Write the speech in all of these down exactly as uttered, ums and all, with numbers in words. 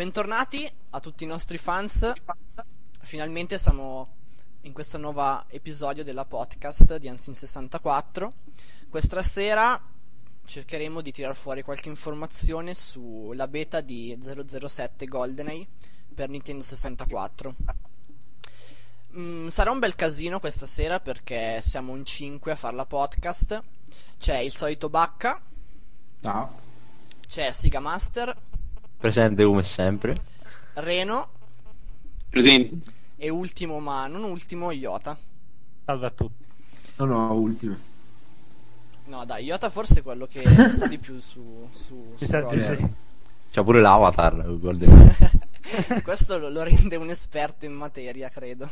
bentornati a tutti i nostri fans. Finalmente siamo in questo nuovo episodio della podcast di Unseen sessantaquattro. Questa sera cercheremo di tirar fuori qualche informazione sulla beta di zero zero sette GoldenEye per Nintendo sessantaquattro. Mm, sarà un bel casino questa sera perché siamo in cinque a fare la podcast. C'è il solito Bacca. Ciao. C'è Siga Master. Presente come sempre. Reno. Presente. E ultimo ma non ultimo Iota. Salve a tutti. No, no, ultimo. No dai, Iota forse è quello che sta di più su, su, su Esatto, GoldenEye. sì. C'ha pure l'avatar Golden. Questo lo, lo rende un esperto in materia, credo.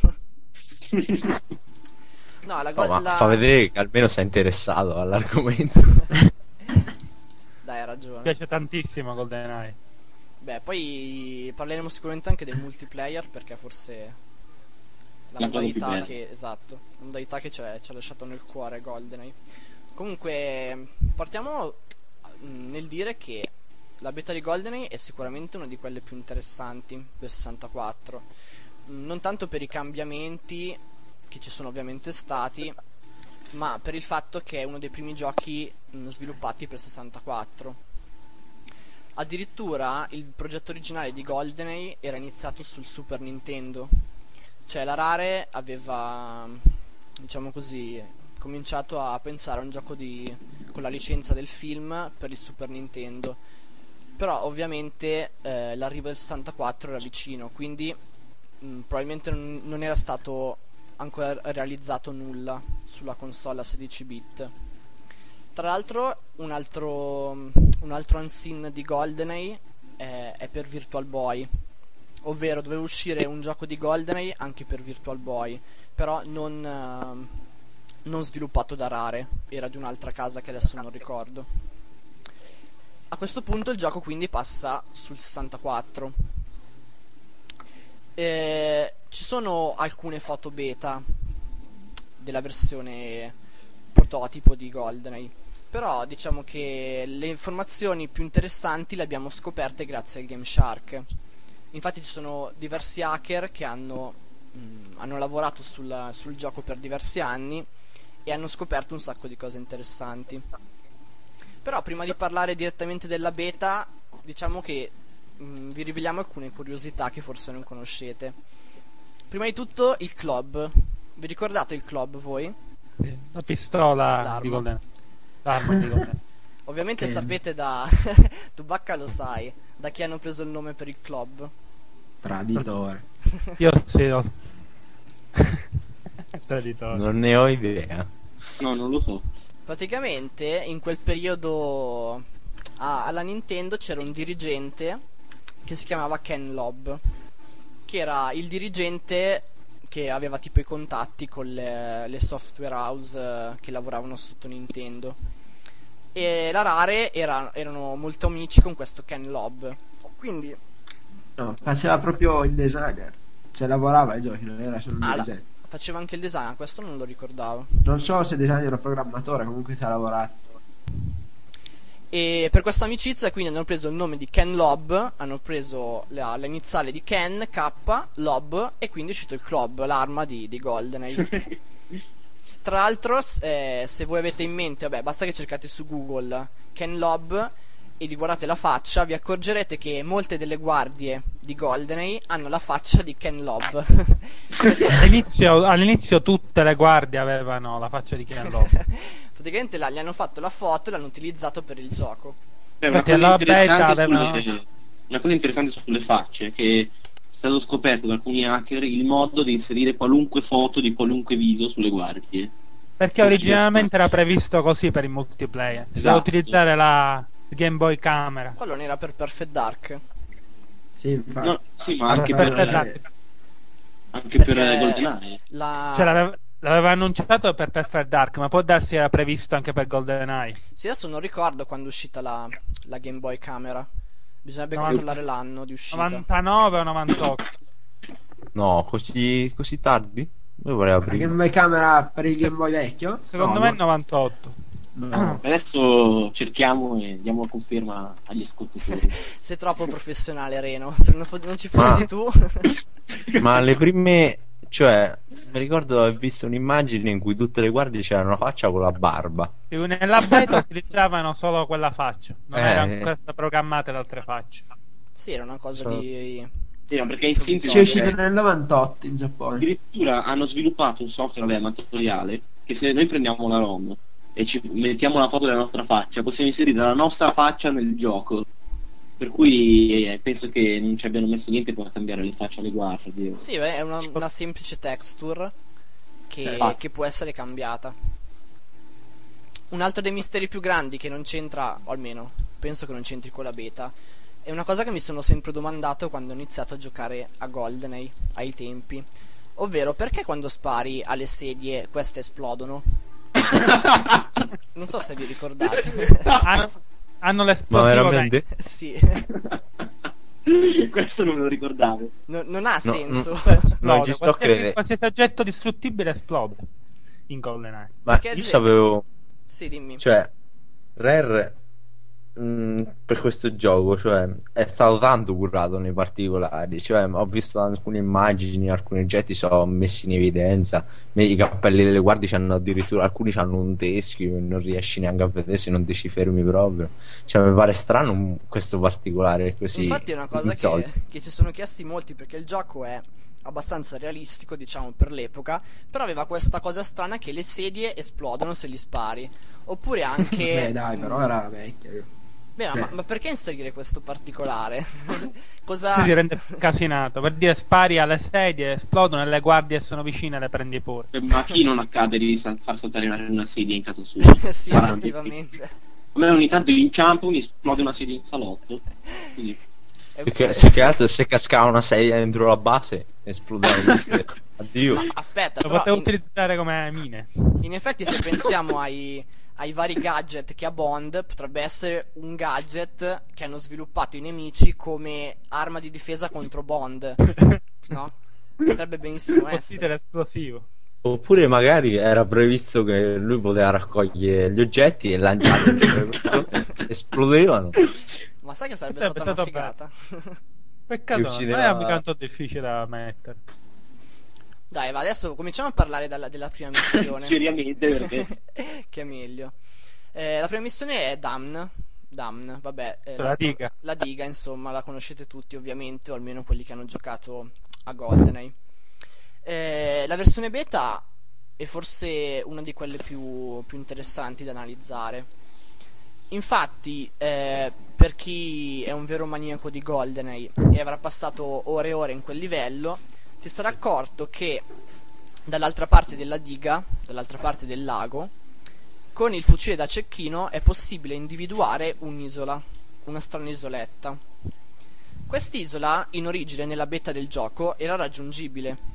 No, la, go- No, ma la... fa vedere che almeno sei interessato all'argomento. Dai, hai ragione. Mi piace tantissimo GoldenEye. Beh, poi parleremo sicuramente anche del multiplayer, perché forse la La cosa più modalità bella. che esatto, la modalità che ci ha ci ha lasciato nel cuore GoldenEye. Comunque partiamo mh, nel dire che la beta di GoldenEye è sicuramente una di quelle più interessanti per sessantaquattro. Mh, non tanto per i cambiamenti che ci sono ovviamente stati, ma per il fatto che è uno dei primi giochi mh, sviluppati per sessantaquattro. Addirittura il progetto originale di GoldenEye era iniziato sul Super Nintendo. Cioè la Rare aveva, diciamo così, cominciato a pensare a un gioco di, con la licenza del film per il Super Nintendo. Però ovviamente eh, l'arrivo del sessantaquattro era vicino, quindi mh, probabilmente non, non era stato ancora realizzato nulla sulla console a sedici bit. Tra l'altro un altro, un altro unseen di GoldenEye è, è per Virtual Boy, ovvero doveva uscire un gioco di GoldenEye anche per Virtual Boy, però non, eh, non sviluppato da Rare, era di un'altra casa che adesso non ricordo. A questo punto il gioco quindi passa sul sessantaquattro. Eh, ci sono alcune foto beta della versione prototipo di GoldenEye, però diciamo che le informazioni più interessanti le abbiamo scoperte grazie al Game Shark. Infatti ci sono diversi hacker che hanno, mh, hanno lavorato sul, sul gioco per diversi anni e hanno scoperto un sacco di cose interessanti. Però prima di parlare direttamente della beta, diciamo che mh, vi riveliamo alcune curiosità che forse non conoscete. Prima di tutto il club. Vi ricordate il club voi? Sì, la pistola L'arma. di GoldenEye. L'arma di GoldenEye. Ovviamente Che- sapete da tu Bacca lo sai da chi hanno preso il nome per il club. Traditore. Io sì, lo... Traditore. Non ne ho idea. No, non lo so. Praticamente in quel periodo a- alla Nintendo c'era un dirigente che si chiamava Ken Lobb, che era il dirigente che aveva tipo i contatti con le, le software house eh, che lavoravano sotto Nintendo. E la Rare era- erano molto amici con questo Ken Lobb. Quindi No, faceva proprio il designer. Cioè lavorava ai giochi, non era solo un ah, la- designer. faceva anche il design, questo non lo ricordavo. Non so se designer o programmatore, comunque ci ha lavorato. E per questa amicizia quindi hanno preso il nome di Ken Lobb, hanno preso la, l'iniziale di Ken, K, Lobb, e quindi è uscito il club, l'arma di, di GoldenEye. Tra l'altro s- eh, se voi avete in mente, vabbè, basta che cercate su Google Ken Lobb e vi guardate la faccia, vi accorgerete che molte delle guardie di GoldenEye hanno la faccia di Ken Lobb. All'inizio, all'inizio tutte le guardie avevano la faccia di Ken Lobb. Praticamente là, gli hanno fatto la foto e l'hanno utilizzato per il gioco. Beh, una, Infatti, cosa alla beta interessante aveva- sulle, una cosa interessante sulle facce è che è stato scoperto da alcuni hacker il modo di inserire qualunque foto di qualunque viso sulle guardie. Perché originalmente era previsto così per il multiplayer. Si doveva Esatto. utilizzare la Game Boy Camera. Quello non era per Perfect Dark. Sì, infatti. No, sì, ma Allora, anche per- per, per- anche per Perché GoldenEye. la... Cioè l'aveva, l'aveva annunciato per Perfect Dark, ma può darsi era previsto anche per GoldenEye. Sì, adesso non ricordo quando è uscita la, la Game Boy Camera. Bisognerebbe novanta controllare l'anno di uscita. novantanove o novantotto. No, così, così tardi? Io vorrei La aprire. Game Boy Camera per il Game Boy vecchio? Secondo No, me no. è novantotto. No. Adesso cerchiamo e diamo conferma agli ascoltatori. Sei troppo professionale, Reno. Se non, fo- non ci fossi Ma- tu. Ma le prime, cioè, mi ricordo di aver visto un'immagine in cui tutte le guardie c'erano la faccia con la barba. Nella beta utilizzavano solo quella faccia, non Eh. erano ancora state programmate le altre facce. Sì, era una cosa So- di... Sì, ma perché in sintesi Si è uscito cioè, nel novantotto in Giappone. addirittura hanno sviluppato un software vabbè, amatoriale che se noi prendiamo la ROM e ci mettiamo la foto della nostra faccia, possiamo inserire la nostra faccia nel gioco. Per cui eh, penso che non ci abbiano messo niente per cambiare le facce alle guardie. Sì, beh, è una, una semplice texture che, Infatti. che può essere cambiata. Un altro dei misteri più grandi che non c'entra, o almeno penso che non c'entri con la beta, è una cosa che mi sono sempre domandato quando ho iniziato a giocare a GoldenEye ai tempi. Ovvero, perché quando spari alle sedie queste esplodono? Non so se vi ricordate. Hanno, hanno Ma l'esplosivo veramente? Sì, Questo non me lo ricordavo. no- non ha No, senso. no. dentro. Non ci sto Qualsiasi- credendo. Qualsiasi oggetto distruttibile esplode in GoldenEye. Ma Perché, io ad sapevo, Sì, dimmi. cioè, Rare mh, per questo gioco, cioè, è stato tanto curato nei particolari. Cioè, ho visto alcune immagini, alcuni oggetti sono messi in evidenza. I cappelli delle guardie c'hanno addirittura, alcuni hanno un teschio e non riesci neanche a vedere se non ti ci fermi proprio. Cioè, mi pare strano mh, questo particolare così. Infatti è una cosa insolito. che, che ci sono chiesti molti, perché il gioco è abbastanza realistico, diciamo, per l'epoca, però aveva questa cosa strana che le sedie esplodono se li spari. Oppure anche... Beh, dai, però era vecchia. Beh, ma, ma perché inserire questo particolare? Cosa... Si si rende più casinato. Per dire, spari alle sedie, esplodono e le guardie sono vicine e le prendi pure. Ma a chi non accade di sal- far saltare una, una sedia in casa sua? Sì, Guarda, effettivamente. a me ogni tanto inciampo, mi esplode una sedia in salotto. Quindi, È- Perché se che altro se cascava una sedia dentro la base esplodeva tutte. Addio. Aspetta, Lo però potevo in, utilizzare come mine. in effetti se pensiamo ai, ai vari gadget che ha Bond, potrebbe essere un gadget che hanno sviluppato i nemici come arma di difesa contro Bond, no? Potrebbe benissimo essere. Considera esplosivo. Oppure magari era previsto che lui poteva raccogliere gli oggetti e lanciarli sulle persone, esplodevano. Ma sai che sarebbe Sarebbe stata una stato figata? Peccato, Li non uccideva- era mica tanto difficile da mettere. Dai, va, adesso cominciamo a parlare della, della prima missione. seriamente, perché Che è meglio. Eh, la prima missione è Damn. Damn, vabbè. eh, Cioè la diga. La diga, insomma, la conoscete tutti ovviamente, o almeno quelli che hanno giocato a GoldenEye. Eh, la versione beta è forse una di quelle più, più interessanti da analizzare. Infatti, eh, per chi è un vero maniaco di GoldenEye e avrà passato ore e ore in quel livello, si sarà accorto che dall'altra parte della diga, dall'altra parte del lago, con il fucile da cecchino è possibile individuare un'isola, una strana isoletta. Quest'isola, in origine nella beta del gioco, era raggiungibile.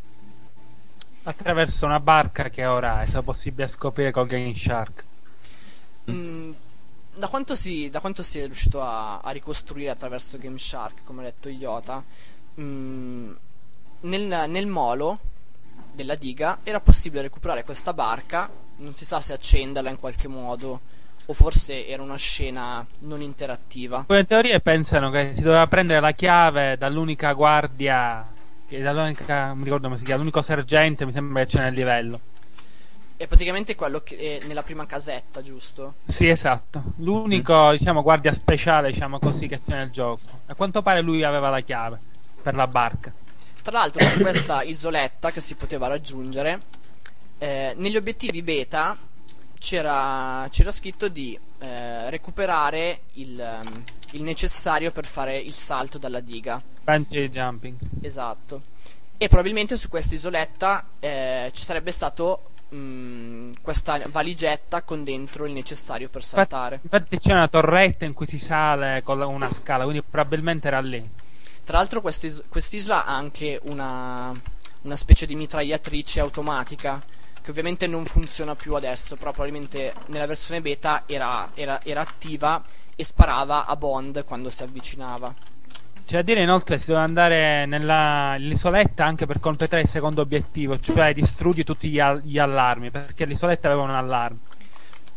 Attraverso una barca che ora è stato possibile scoprire con Game Shark. Mm, da quanto si, da quanto si è riuscito a, a ricostruire attraverso Game Shark, come ha detto Iota, mm, nel, nel molo della diga era possibile recuperare questa barca, non si sa se accenderla in qualche modo o forse era una scena non interattiva. Alcune teorie pensano che si doveva prendere la chiave dall'unica guardia, che dall'unica, non mi ricordo come si chiama, l'unico sergente, mi sembra che c'è nel livello. È praticamente quello che è nella prima casetta, giusto? Sì, esatto. L'unico, diciamo, guardia speciale, diciamo così, che c'è nel gioco. A quanto pare lui aveva la chiave per la barca. Tra l'altro su questa isoletta che si poteva raggiungere, eh, negli obiettivi beta c'era, c'era scritto di eh, recuperare il, um, il necessario per fare il salto dalla diga. Bungee jumping. Esatto. E probabilmente su questa isoletta eh, ci sarebbe stato mh, questa valigetta con dentro il necessario per saltare. Infatti c'è una torretta in cui si sale con la- una scala, quindi probabilmente era lì. Tra l'altro quest'is- quest'isola ha anche una, una specie di mitragliatrice automatica che ovviamente non funziona più adesso, però probabilmente nella versione beta era, era, era attiva e sparava a Bond quando si avvicinava. C'è da dire inoltre si deve andare nella- nell'isoletta anche per completare il secondo obiettivo, cioè distruggi tutti gli, al- gli allarmi, perché l'isoletta aveva un allarme.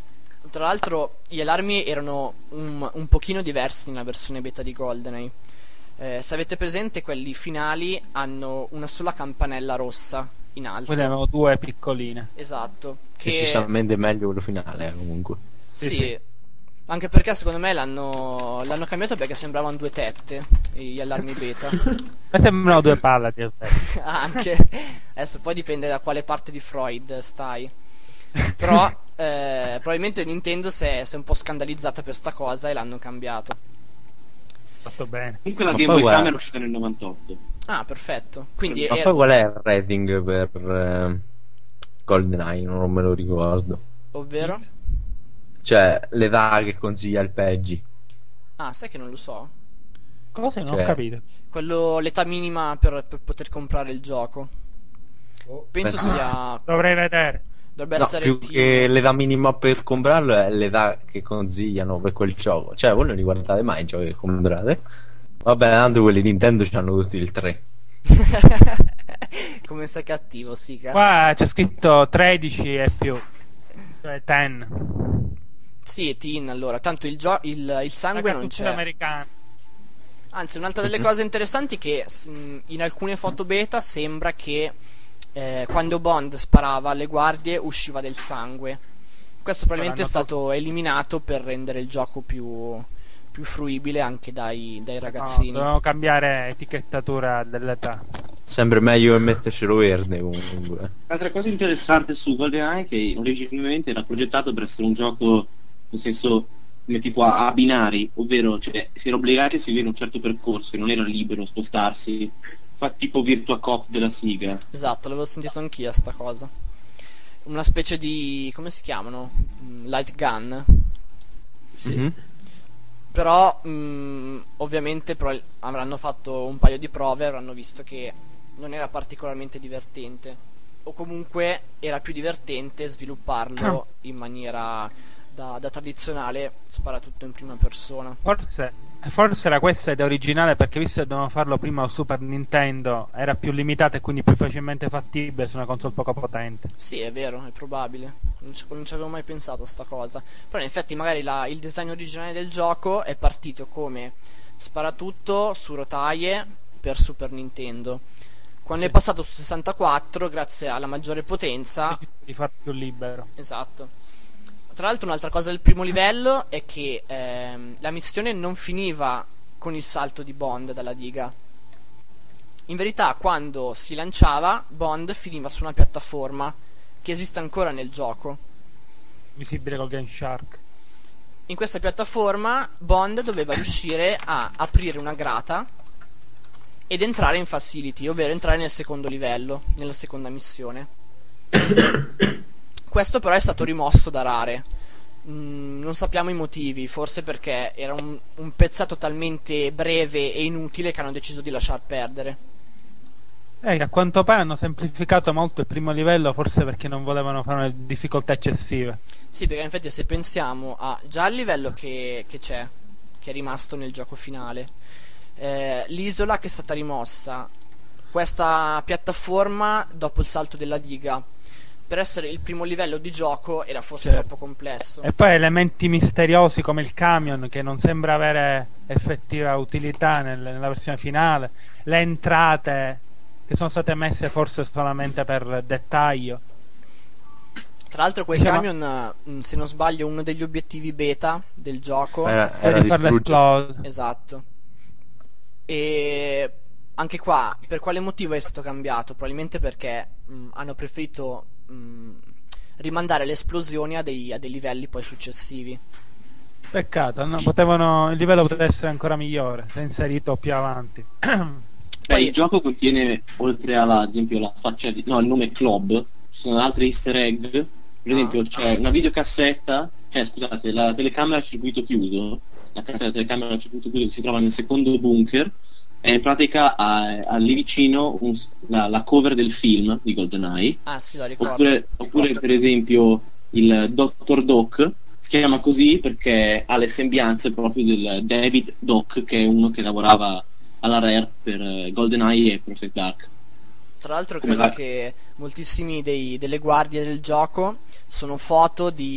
Tra l'altro gli allarmi erano un, un pochino diversi nella versione beta di GoldenEye. Eh, se avete presente, quelli finali hanno una sola campanella rossa in alto. Quindi avevo due piccoline. Esatto. Che Decisamente meglio quello finale, eh, comunque. sì, Sì, sì. anche perché secondo me l'hanno l'hanno cambiato perché sembravano due tette gli allarmi beta. Mi sembrano due palle di effetto. Anche adesso poi dipende da quale parte di Freud stai. Però eh, probabilmente Nintendo si è, si è un po' scandalizzata per sta cosa e l'hanno cambiato. Fatto bene. Comunque la Ma Game poi Boy guarda- Camera è uscita nel novantotto. Ah, perfetto. Quindi Ma è- poi qual è il rating per eh, GoldenEye? Non me lo ricordo. ovvero? Cioè, l'età che consiglia il Peggy. Ah, sai che non lo so. Cosa? Non Cioè- ho capito. Quello, l'età minima per, per poter comprare il gioco. Penso Penso- sia. Dovrei vedere. Dovrebbe No, essere più teen. che l'età minima per comprarlo è l'età che consigliano per quel gioco. Cioè, voi non li guardate mai i giochi che comprate? Vabbè, tanto quelli Nintendo hanno tutti il tre. Come sei cattivo, Sika. Qua c'è scritto tredici e più. Cioè dieci. Sì, teen allora. Tanto il, gio- il, il sangue non c'è. americano. Anzi, un'altra delle Mhm. cose interessanti è che s- mh, in alcune foto beta sembra che eh, quando Bond sparava alle guardie usciva del sangue. Questo probabilmente è L'hanno stato eliminato per rendere il gioco più, più fruibile anche dai, dai ragazzini. No, dobbiamo cambiare etichettatura dell'età. Sempre meglio che mettercelo verde comunque. Altra cosa interessante su GoldenEye è che originalmente era progettato per essere un gioco, nel senso, come tipo a, a binari, ovvero cioè, si era obbligati a seguire un certo percorso e non era libero spostarsi, fa tipo Virtua Cop della Sega. Esatto, l'avevo sentito anch'io sta cosa. Una specie di... come si chiamano? Mm, Light gun. Sì. Mhm. Però mh, ovviamente pro- avranno fatto un paio di prove e avranno visto che non era particolarmente divertente. O comunque era più divertente svilupparlo in maniera da, da tradizionale, spara tutto in prima persona. Forse, forse era questa idea originale, perché visto che dovevano farlo prima al Super Nintendo, era più limitata e quindi più facilmente fattibile su una console poco potente. Sì, è vero, è probabile. Non ci, non ci avevo mai pensato a sta cosa. Però in effetti magari la- il design originale del gioco è partito come sparatutto su rotaie per Super Nintendo. Quando Sì. è passato su sessantaquattro, grazie alla maggiore potenza. Di farlo più libero. Esatto. Tra l'altro un'altra cosa del primo livello è che ehm, la missione non finiva con il salto di Bond dalla diga. In verità, quando si lanciava, Bond finiva su una piattaforma che esiste ancora nel gioco. Visibile col Game Shark. In questa piattaforma Bond doveva riuscire a aprire una grata ed entrare in facility, ovvero entrare nel secondo livello, nella seconda missione. Questo però è stato rimosso da Rare. Mm, non sappiamo i motivi, forse perché era un, un pezzetto talmente breve e inutile che hanno deciso di lasciar perdere. Eh, a quanto pare hanno semplificato molto il primo livello, forse perché non volevano fare una difficoltà eccessive. Sì, perché in effetti se pensiamo a già il livello che, che c'è, che è rimasto nel gioco finale, eh, l'isola che è stata rimossa, questa piattaforma dopo il salto della diga, per essere il primo livello di gioco era forse Certo. troppo complesso. E poi elementi misteriosi come il camion, che non sembra avere effettiva utilità nel- nella versione finale, le entrate che sono state messe forse solamente per dettaglio. Tra l'altro quel Diciamo- camion, mm, se non sbaglio, è uno degli obiettivi beta del gioco. Era, Per era di farle distruggere. esplodere. Esatto. E anche qua, per quale motivo è stato cambiato? Probabilmente perché mh, hanno preferito mh, rimandare le esplosioni a dei, a dei livelli poi successivi. Peccato, no? Potevano, il livello poteva essere ancora migliore se inserito più avanti. Beh, Poi- il gioco contiene, oltre alla, ad esempio, la faccia di, no, il nome Club, ci sono altri easter egg. Per esempio, Ah. c'è una videocassetta, cioè scusate, la telecamera a circuito chiuso, la carta della telecamera a circuito chiuso che si trova nel secondo bunker, e in pratica ha, ha lì vicino un- la, la cover del film di GoldenEye. Ah sì, la ricordo. Oppure, oppure, per esempio, il Doctor Doc si chiama così perché ha le sembianze proprio del David Doc, che è uno che lavorava alla Rare per eh, GoldenEye e Perfect Dark. Tra l'altro Come credo va? che moltissimi dei- delle guardie del gioco sono foto di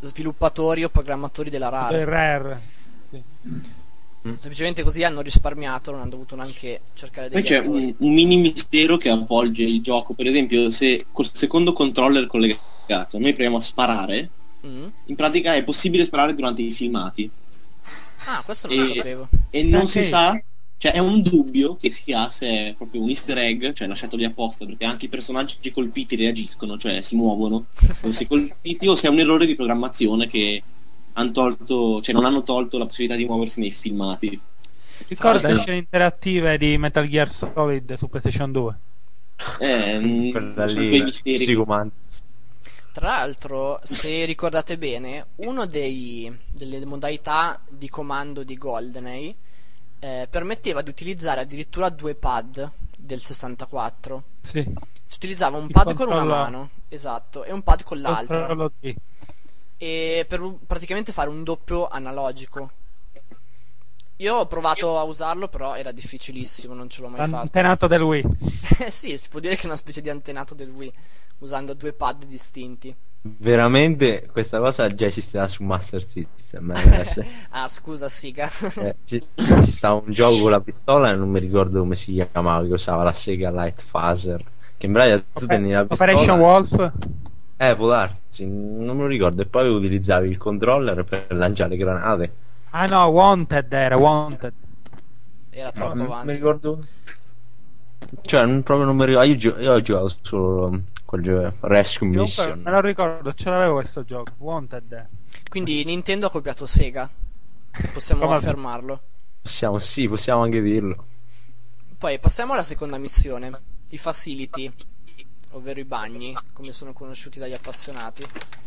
sviluppatori o programmatori della Rare. Rare. Sì. Semplicemente così hanno risparmiato, non hanno dovuto neanche cercare Poi degli c'è attori. un, un mini mistero che avvolge il gioco. Per esempio, se col secondo controller collegato noi proviamo a sparare, Mm. in pratica è possibile sparare durante i filmati. Ah, questo non lo E- sapevo. E non Anche si io. sa, cioè è un dubbio che si ha se è proprio un easter egg, cioè lasciato lì apposta, perché anche i personaggi colpiti reagiscono, cioè si muovono, o se colpiti, o se è un errore di programmazione che han tolto, cioè non hanno tolto la possibilità di muoversi nei filmati. Ricorda Ah, le sì. scene interattive di Metal Gear Solid su PlayStation due? Eh, mm, Quella sono lì, quei misteri. Psychomantis. Tra l'altro, se ricordate bene, uno dei, delle modalità di comando di GoldenEye eh, permetteva di utilizzare addirittura due pad del sessantaquattro. Sì. Si utilizzava un Il pad con una controllo- mano, esatto, e un pad con l'altra. Controllo D. E per u- praticamente fare un doppio analogico. Io ho provato a usarlo, però era difficilissimo, non ce l'ho mai fatto. L'antenato del Wii. Eh sì, si può dire che è una specie di antenato del Wii, usando due pad distinti. Veramente questa cosa già esisteva su Master System. eh, Ah, scusa, Siga. eh, ci, ci stava un gioco con la pistola e non mi ricordo come si chiamava, che usava la Sega Light Phaser. Che in pratica tu tenevi la pistola. Operation Wolf. Eh, può darsi, non me lo ricordo. E poi utilizzavi il controller per lanciare granate. Ah no, Wanted era Wanted. Era No, troppo non avanti. mi ricordo. Cioè, non, proprio non mi ricordo. Io, gio- io ho giocato solo quel gioco Rescue Comunque, Mission. me lo ricordo, ce l'avevo questo gioco. Wanted. Quindi Nintendo ha copiato Sega. Possiamo Come- affermarlo. Possiamo, sì, possiamo anche dirlo. Poi passiamo alla seconda missione. I facility, ovvero i bagni, come sono conosciuti dagli appassionati.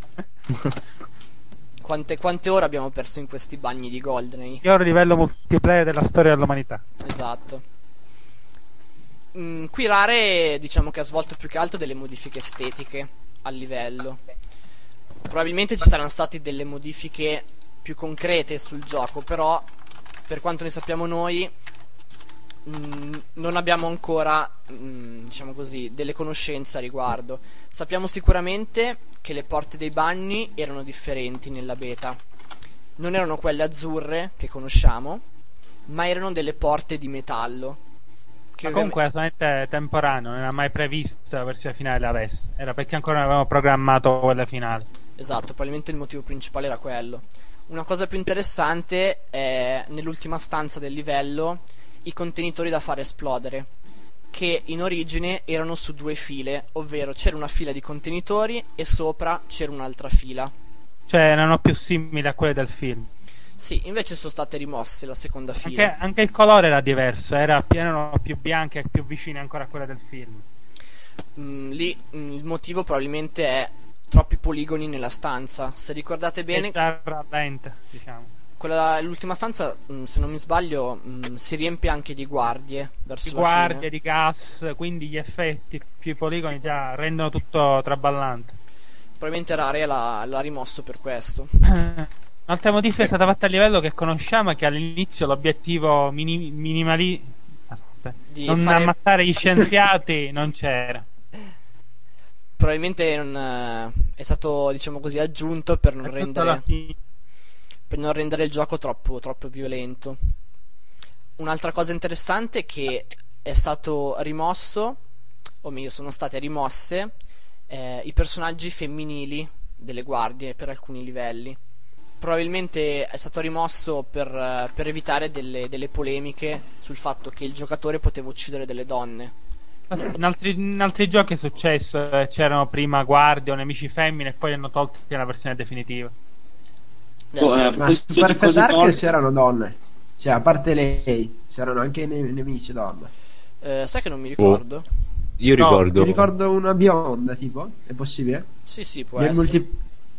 Quante, quante ore abbiamo perso in questi bagni di GoldenEye? Io ero livello multiplayer della storia dell'umanità. Esatto. Mm, qui Rare diciamo che ha svolto più che altro delle modifiche estetiche al livello. Probabilmente ci saranno state delle modifiche più concrete sul gioco, però per quanto ne sappiamo noi mm, non abbiamo ancora mm, diciamo così delle conoscenze a riguardo. Sappiamo sicuramente che le porte dei bagni erano differenti nella beta. Non erano quelle azzurre che conosciamo, ma erano delle porte di metallo. Che Ma comunque è solamente temporaneo, non era mai previsto la versione finale adesso. Era perché ancora non avevamo programmato quella finale. Esatto, probabilmente il motivo principale era quello. Una cosa più interessante è nell'ultima stanza del livello i contenitori da fare esplodere, che in origine erano su due file, ovvero c'era una fila di contenitori e sopra c'era un'altra fila. Cioè erano più simili a quelle del film. Sì, invece sono state rimosse la seconda fila. Anche, anche il colore era diverso, era, erano più bianche e più vicine ancora a quelle del film. Mm, lì mm, il motivo probabilmente è troppi poligoni nella stanza. Se ricordate bene, E già lenta, diciamo. quella, l'ultima stanza, mm, se non mi sbaglio, mm, si riempie anche di guardie verso Di la guardie, fine. di gas, quindi gli effetti più i poligoni già rendono tutto traballante. Probabilmente Rare l'ha, l'ha rimosso per questo. Un'altra modifica è stata fatta a livello che conosciamo, che all'inizio l'obiettivo mini, minimali aspetta, Di non fare- ammazzare gli scienziati non c'era. Probabilmente non, eh, è stato, diciamo così, aggiunto per non, È tutta la rendere, fi- per non rendere il gioco troppo, troppo violento. Un'altra cosa interessante è che è stato rimosso, o meglio, sono state rimosse eh, i personaggi femminili delle guardie per alcuni livelli. Probabilmente è stato rimosso per, eh, per evitare delle, delle polemiche sul fatto che il giocatore poteva uccidere delle donne. In altri, in altri giochi è successo, eh, c'erano prima guardie o nemici femmine e poi li hanno tolti nella versione definitiva. Adesso, Oh, eh, Ma Questo su di Perfect cose Dark tolte- c'erano donne. Cioè, a parte lei, c'erano anche ne- nemici donne. eh, sai che non mi ricordo? Io No, ricordo. Mi ricordo una bionda, tipo. È possibile? Sì, sì, può Nel essere. multi...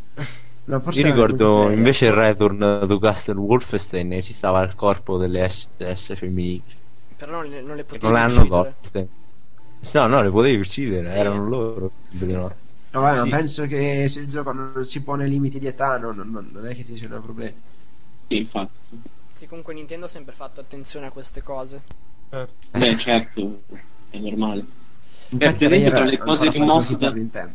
No, forse Io era nel ricordo multiplayer. invece il Return to Castle Wolfenstein ci stava il corpo delle S S femminili. Però non, le- non le Che potevi non le hanno uccidere. tolte. No, no, le potevi uccidere, Sì. erano loro. No. No, vabbè, Sì. ma penso che se il gioco non si pone limiti di età, non, non- non è che ci siano problemi. Sì, infatti. Sì, comunque Nintendo ha sempre fatto attenzione a queste cose. Certo. Beh, certo, è normale. Infatti, per esempio, Rare tra le cose ancora fa rimosse giochi da- per Nintendo.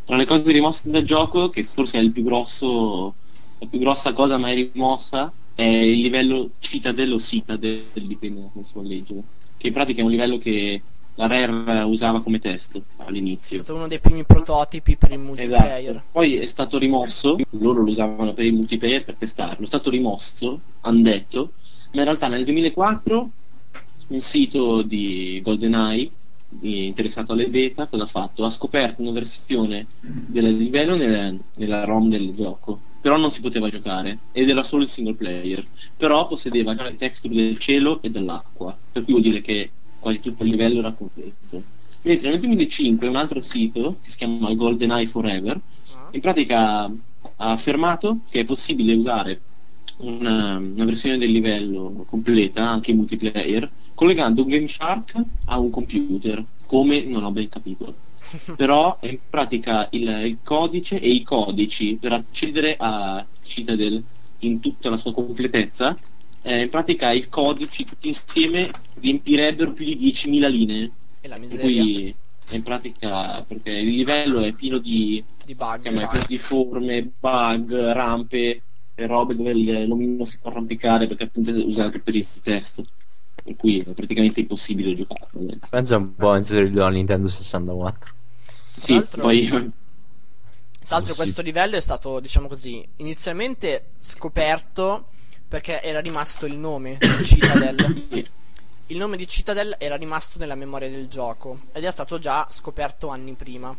tra le cose rimosse dal gioco, che forse è il più grosso, la più grossa cosa mai rimossa, è il livello Citadel o Citadel, dipende da come si vuole leggere, che in pratica è un livello che la Rare usava come test È all'inizio. stato uno dei primi prototipi per il multiplayer. Esatto. Poi è stato rimosso, loro lo usavano per il multiplayer per testarlo, è stato rimosso, hanno detto, ma in realtà nel duemilaquattro un sito di GoldenEye di- interessato alle beta cosa ha fatto? Ha scoperto una versione del livello nel- nella ROM del gioco, però non si poteva giocare ed era solo il single player, però possedeva già le texture del cielo e dell'acqua, per cui vuol dire che quasi tutto il livello era completo. Mentre nel duemilacinque un altro sito che si chiama GoldenEye Forever Ah. in pratica ha affermato che è possibile usare una, una versione del livello completa anche in multiplayer collegando un Game Shark a un computer, come non ho ben capito. Però in pratica il, il codice e i codici per accedere a Citadel in tutta la sua completezza, eh, in pratica i codici tutti insieme riempirebbero più di diecimila linee. E la Per miseria cui in pratica, perché il livello è pieno di, di bug. chiama, di forme, bug, rampe e robe dove il- l'omino si può arrampicare perché appunto è usato per il test, per cui è praticamente impossibile giocare. Pensa un po' inserirlo alla Nintendo sessantaquattro. Sì, l'altro- poi Tra l'altro Sì. questo livello è stato, diciamo così, inizialmente scoperto perché era rimasto il nome di Citadel. Il nome di Citadel era rimasto nella memoria del gioco ed è stato già scoperto anni prima.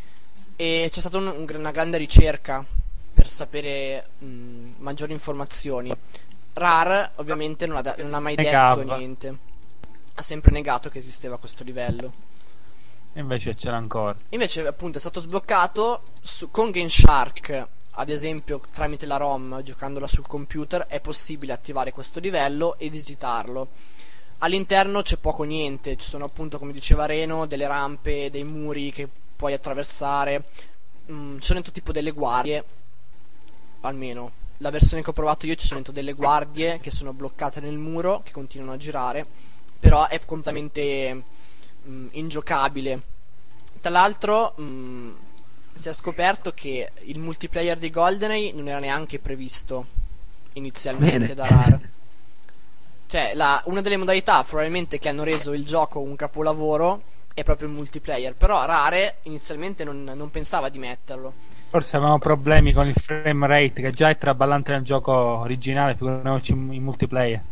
E c'è stata un- un- una grande ricerca per sapere mh, maggiori informazioni. Rare ovviamente non ha, da- non ha mai Negava. detto niente. Ha sempre negato che esisteva questo livello. Invece c'era ancora. Invece appunto è stato sbloccato su- con Game Shark, ad esempio tramite la ROM, giocandola sul computer è possibile attivare questo livello e visitarlo. All'interno c'è poco niente, ci sono appunto, come diceva Reno, delle rampe, dei muri che puoi attraversare, mm, ci sono dentro tipo delle guardie, almeno la versione che ho provato io ci sono dentro delle guardie che sono bloccate nel muro, che continuano a girare, però è completamente mm, ingiocabile. Tra l'altro mm, si è scoperto che il multiplayer di GoldenEye non era neanche previsto inizialmente Bene. da Rare. Cioè, la- una delle modalità probabilmente che hanno reso il gioco un capolavoro è proprio il multiplayer. Però Rare inizialmente non, non pensava di metterlo. Forse avevamo problemi con il frame rate, che già è traballante nel gioco originale, figuriamoci in in multiplayer.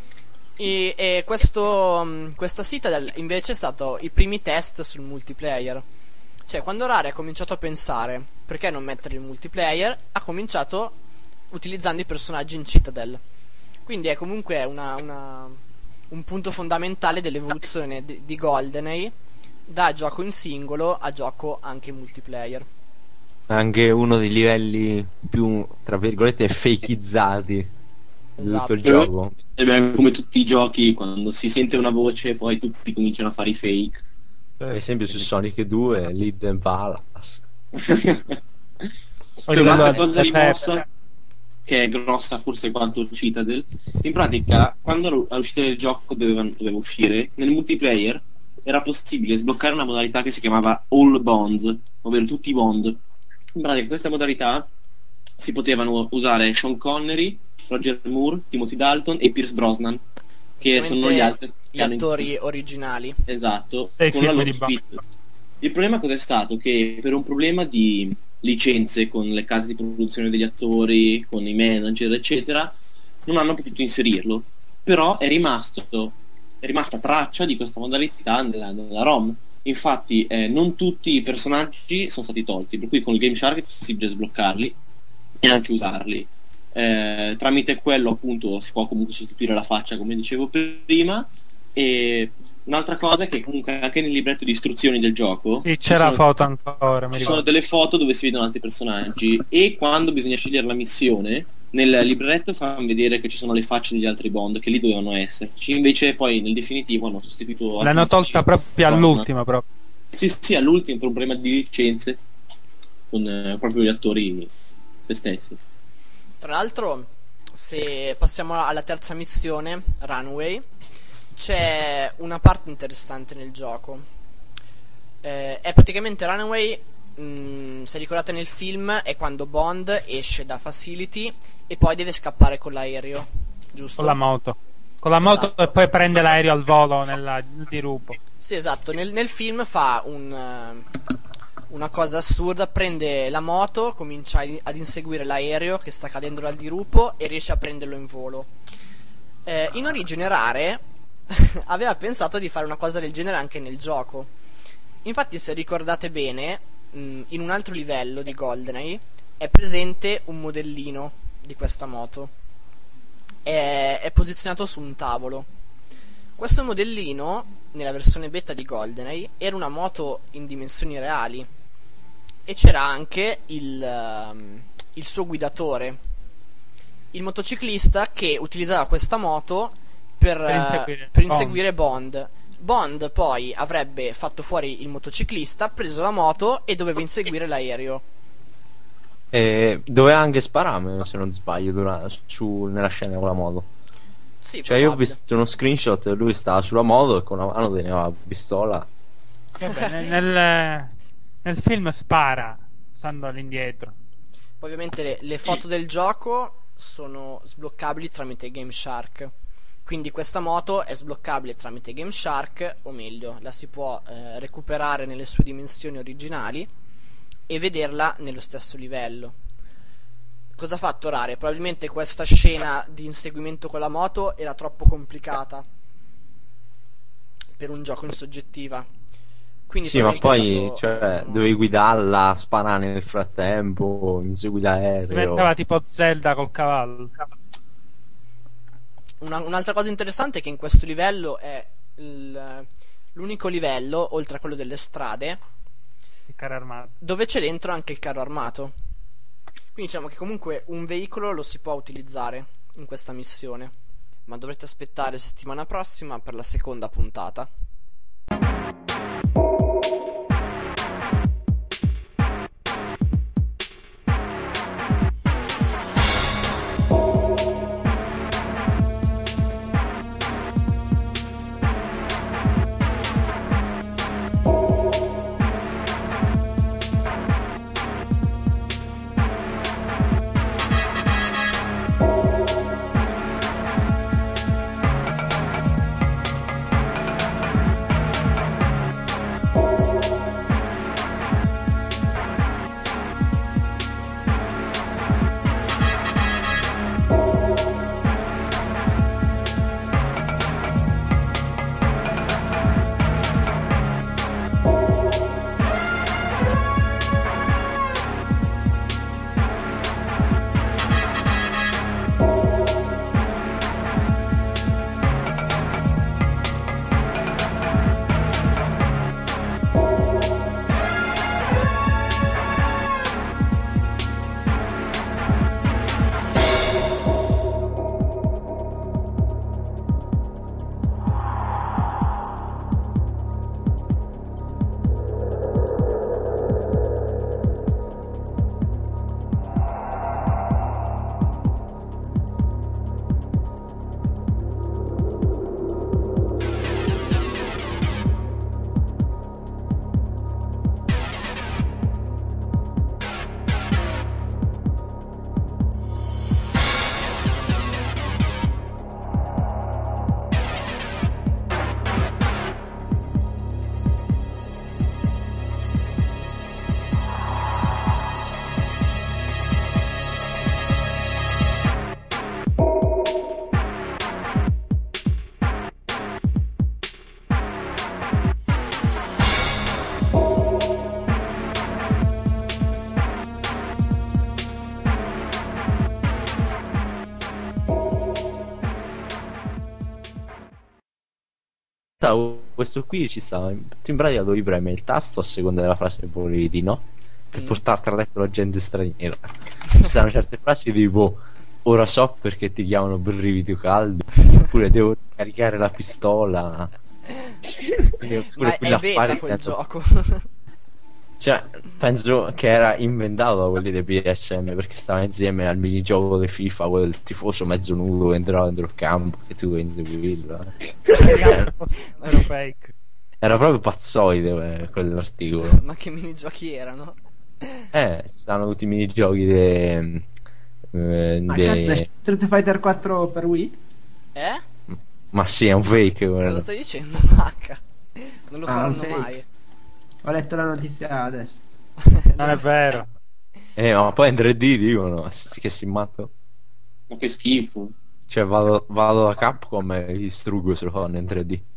E, e questo, mh, questa Citadel invece è stato i primi test sul multiplayer. Cioè, quando Rare ha cominciato a pensare perché non mettere il multiplayer, ha cominciato utilizzando i personaggi in Citadel. Quindi è comunque una, una- un punto fondamentale dell'evoluzione di, di GoldenEye da gioco in singolo a gioco anche in multiplayer. Anche uno dei livelli più, tra virgolette, fakeizzati di tutto il Esatto. gioco. E beh, come tutti i giochi, quando si sente una voce poi tutti cominciano a fare i fake. Per esempio su Sonic due, Hidden Palace. O C'è un'altra livello cosa da rimossa che è grossa forse quanto il Citadel. In pratica, quando all'uscita del gioco doveva, doveva uscire, nel multiplayer era possibile sbloccare una modalità che si chiamava All Bonds, ovvero tutti i bond. In pratica, questa modalità si potevano usare Sean Connery, Roger Moore, Timothy Dalton e Pierce Brosnan, che sono gli altri Gli che hanno attori originali. Esatto, Dei con la film loro di Bond. suite. Il problema cos'è stato? Che per un problema di licenze con le case di produzione degli attori, con i manager, eccetera, non hanno potuto inserirlo. Però è rimasto è rimasta traccia di questa modalità nella, nella ROM. Infatti, eh, non tutti i personaggi sono stati tolti, per cui con il Game Shark è possibile sbloccarli e anche usarli. Eh, tramite quello, appunto, si può comunque sostituire la faccia, come dicevo prima. E un'altra cosa è che comunque anche nel libretto di istruzioni del gioco Sì, ci c'era sono- foto ancora, mi ci sono ricordo. delle foto dove si vedono altri personaggi e quando bisogna scegliere la missione nel libretto fanno vedere che ci sono le facce degli altri Bond che lì dovevano esserci, invece poi nel definitivo hanno sostituito L'hanno alcuni tolta proprio Brosnan. all'ultima proprio. Sì, sì, all'ultimo per un problema di licenze con eh, proprio gli attori se stessi. Tra l'altro, se passiamo alla terza missione, Runway, c'è una parte interessante nel gioco. Eh, è praticamente Runway mh, se ricordate nel film, è quando Bond esce da Facility e poi deve scappare con l'aereo, giusto? Con la moto. Con la moto Esatto. e poi prende l'aereo al volo nella, nel dirupo. Sì, esatto, nel, nel film fa un, eh, una cosa assurda, prende la moto, comincia a- ad inseguire l'aereo che sta cadendo dal dirupo e riesce a prenderlo in volo. Eh, in origine Rare aveva pensato di fare una cosa del genere anche nel gioco. Infatti, se ricordate bene, mh, in un altro livello di GoldenEye è presente un modellino di questa moto. È, è posizionato su un tavolo. Questo modellino, nella versione beta di GoldenEye, era una moto in dimensioni reali e c'era anche il, ehm, il suo guidatore, il motociclista che utilizzava questa moto per, Per eh, inseguire per Bond. inseguire Bond. Bond poi avrebbe fatto fuori il motociclista, preso la moto e doveva inseguire l'aereo. E doveva anche sparare, se non sbaglio, dura- su, nella scena con la moto. Sì, Cioè, io ho probabile. visto uno screenshot e lui stava sulla moto e con la mano teneva la pistola. Vabbè, nel, nel- nel film spara stando all'indietro. Poi ovviamente le, le foto del gioco sono sbloccabili tramite Game Shark. Quindi questa moto è sbloccabile tramite Game Shark, o meglio, la si può eh, recuperare nelle sue dimensioni originali e vederla nello stesso livello. Cosa ha fatto Rare? Probabilmente questa scena di inseguimento con la moto era troppo complicata per un gioco in soggettiva. Quindi Sì, ma probabilmente poi è stato- è cioè, stato dovevi mosso. guidarla, sparare nel frattempo, insegui l'aereo. Diventava tipo Zelda col cavallo. Una- un'altra cosa interessante è che in questo livello è il- l'unico livello, oltre a quello delle strade, Il carro armato. dove c'è dentro anche il carro armato. Quindi diciamo che comunque un veicolo lo si può utilizzare in questa missione. Ma dovrete aspettare settimana prossima per la seconda puntata. Ah, questo qui ci sta. Tu in pratica dovevi premere il tasto a seconda della frase che volevi di no, per Mm. portarti a letto la gente straniera. Ci stanno certe frasi tipo ora so perché ti chiamano brivido caldo, oppure devo caricare la pistola. Oppure Ma quella è beta affare quel che- gioco. Cioè, penso che era inventato da quelli dei P S M perché stava insieme al minigioco di FIFA, quello del tifoso mezzo nudo che entrava dentro il campo che tu dovevi inseguirlo. Speriamo che fosse- Ero fake. Era proprio pazzoide eh, quell'articolo. Ma che minigiochi erano? Eh, stanno tutti i minigiochi de... eh, Ma de- cazzo, è Street Fighter quattro per Wii? Eh? Ma sì, è un fake Cosa quello. stai dicendo, H? Non lo Ah, un faranno fake. mai. Ho letto la notizia adesso. Non è vero. Eh, ma poi in tre D dicono, sti- che si matto. Ma che schifo. Cioè vado, vado da Capcom e li distruggo se lo fanno in tre D.